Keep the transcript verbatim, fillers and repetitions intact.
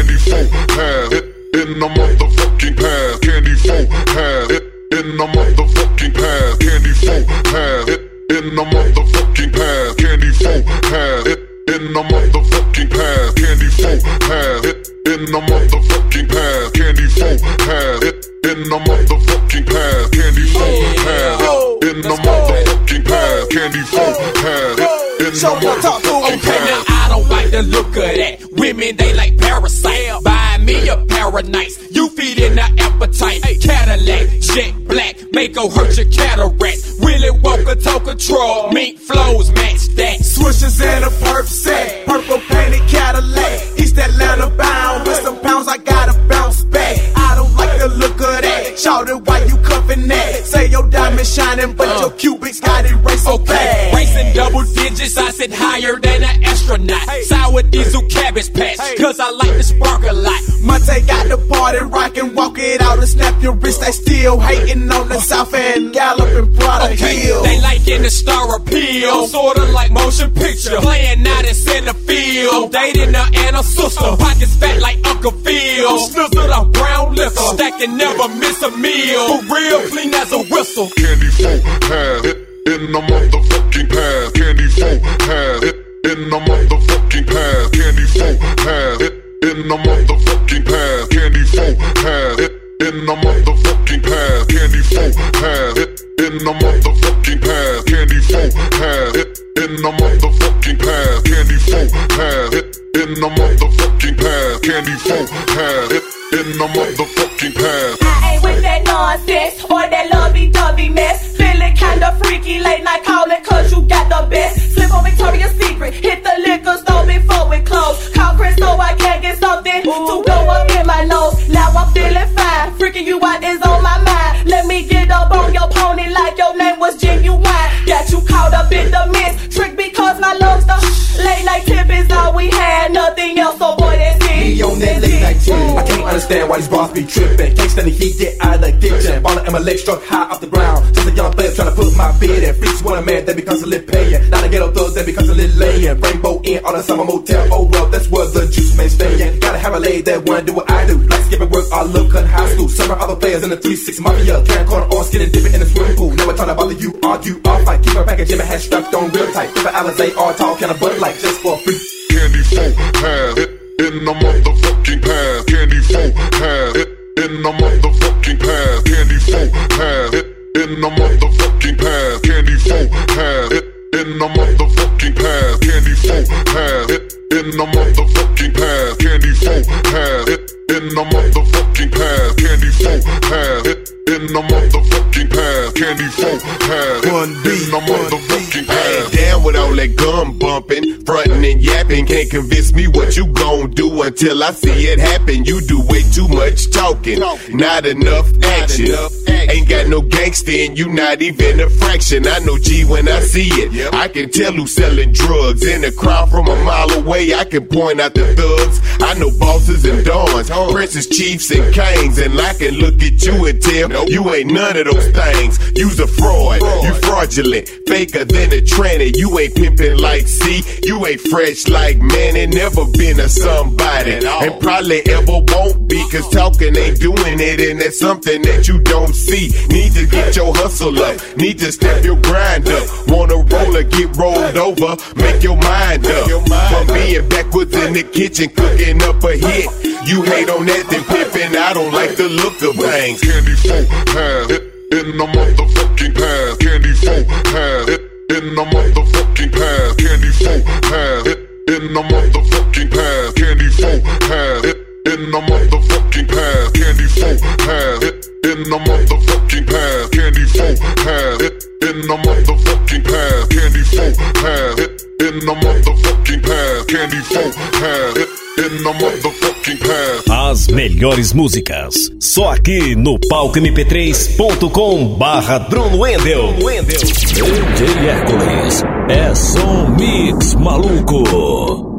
candy phone pass it in the motherfucking pass, candy phone pass it in the motherfucking pass, candy phone pass it in the motherfucking pass, candy phone pass it in the motherfucking pass, candy phone pass it in the motherfucking pass, candy phone pass it in the motherfucking pass, candy phone pass it in the motherfucking pass, candy phone pass it in the motherfucking pass. Okay, now I don't like the look of that. Women, they like parasites. Buy me a pair of nights. You feed in the appetite. Cadillac, jet black, make her hurt your cataracts. Willy Wonka, toe control, mink flows match that. Swishers and a perp set, purple painted Cadillac. East Atlanta bound, with some pounds I gotta bounce back. I don't like the look of that. Shout it while you cuffin' that. Say your diamond shining, but uh. your cubics got it racing okay. fast. Racing double digits, I sit higher than an astronaut. Hey. Sour diesel cabbage patch, hey. Cause I like to spark a lot. Monte got the party rockin', walk it out and snap your wrist. They still hating on the South End, galloping Prada okay. Hill. They liking the star appeal, sorta like motion picture. Playing out in center field, I'm dating her and her sister. Pockets fat like Uncle Phil, snizzled off brown liquor. Stacking never miss a meal, for real clean as a whistle. Candy phone pass it in the motherfucking pass, candy phone pass it in the motherfucking pass, candy phone pass it in the motherfucking pass, candy phone pass it in the motherfucking pass, candy phone pass it in the motherfucking pass, candy phone pass it in the motherfucking pass, candy phone pass it in the motherfucking pass, candy phone pass it in the motherfucking pass. I ain't with that nonsense or that lovey-dovey mess. Feeling kinda freaky, late night calling cause you got the best. Slip on Victoria's Secret, hit the liquor store before it close. Call Chris so I can get something to go up in my nose. Now I'm feeling fine, freaking you out is on my mind. Let me get up on your pony like your name was Genuine. Got you caught up in the mist, trick because my love's the late night tip is all we had, nothing else, so boy that's it. Me on that late night tip, I can't understand why these bras be tripping. Can't stand the heat, get out of the kitchen. Ballin' and my legs struck high off the ground. Just a young player trying to put my bed in. Freaks want a man that becomes a lit paying. Not a ghetto thug that becomes a lit laying. Rainbow in on a summer motel, oh well, that's where the juice man stayin'. Gotta have a lady that wanna do what I do. Like skipping work, I look cut high school. Several other players in the three six mafia. Carrying corner on, skin and dipping in the swimming pool. Never trying to bother you, argue, off fight. Keep her package, my head strapped on real tight. If I Alizé or tall, can I butt like just for free. Candy phone pass it in the motherfucking pass, candy phone pass it in the motherfucking pass, candy phone pass it in the motherfucking pass, candy phone pass it in the motherfucking pass, candy phone pass it in the motherfucking pass, candy phone pass it in the motherfucking pass, candy phone pass it in the motherfucking pass, candy phone pass it in the motherfucking pass. Down with all that gum bumping, frontin' and yapping. Can't convince me what you gon' do until I see it happen. You do way too much talking, not enough action. Ain't got no gangsta and you not even a fraction. I know G when I see it. I can tell who's selling drugs in the crowd from a mile away. I can point out the thugs. I know bosses and dons, princes, chiefs, and kings. And I can look at you and tell you ain't none of those things. You's a fraud, you fraudulent, faker than a tranny. You ain't pimpin' like C, you ain't fresh like Manny. Never been a somebody, and probably ever won't be. Cause talking ain't doing it, and that's something that you don't see. Need to get your hustle up, need to step your grind up. Wanna roll or get rolled over, make your mind up. From being backwards in the kitchen, cooking up a hit. You hate on that, then pimpin', I don't like the look of things. Candy phone pass it in the motherfucking pass, candy phone pass it in the motherfucking pass, candy phone pass it in the motherfucking pass, candy phone pass it in the motherfucking pass, candy phone pass it in the motherfucking pass, candy phone pass it in the motherfucking pass, candy phone pass it in the motherfucking pass, candy phone pass it in the motherfucking pass. As melhores músicas, só aqui no palco m p três ponto com barra Bruno Wendel. D J Hércules, é som mix maluco.